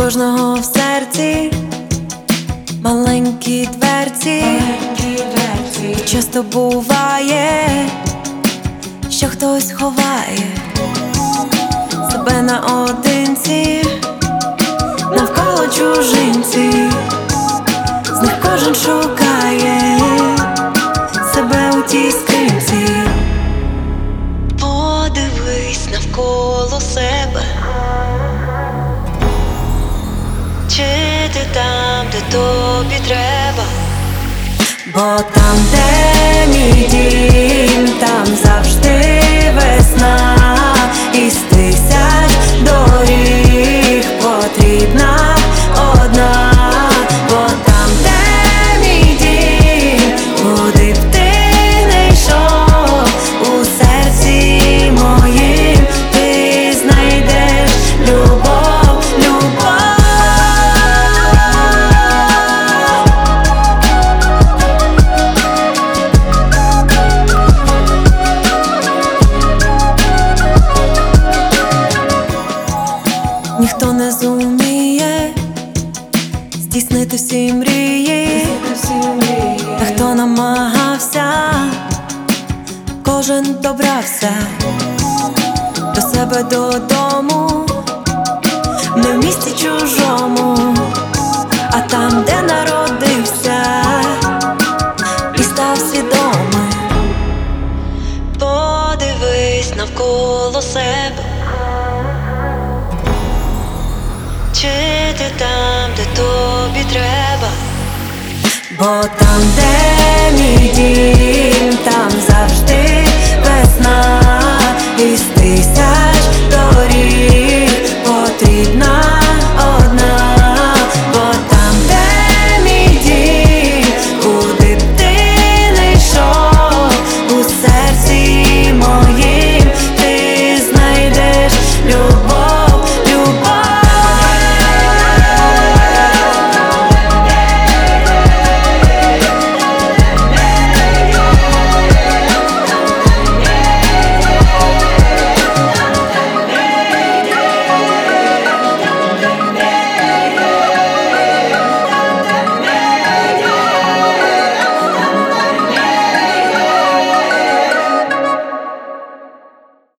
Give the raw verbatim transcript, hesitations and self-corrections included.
кожного в серці маленькі дверці, маленькі дверці. І часто буває, що хтось ховає себе наодинці, навколо чужинці, з них кожен шукає себе у тій скринці. Подивись навколо себе, чи ти там, де тобі треба? Бо там, де мій дім, там завжди весна, із тисяч доріг потрібна одна. Бо там, де мій дім, куди б ти не йшов, у серці моїм ти знайдеш любов, любов. Ніхто не зуміє здійснити всі мрії, та хто намагався, кожен добрався до себе додому, не в місті чужому, а там, де народився і став свідомим. Подивись навколо себе, чи ти там, де тобі треба? Бо там, де мій дім, там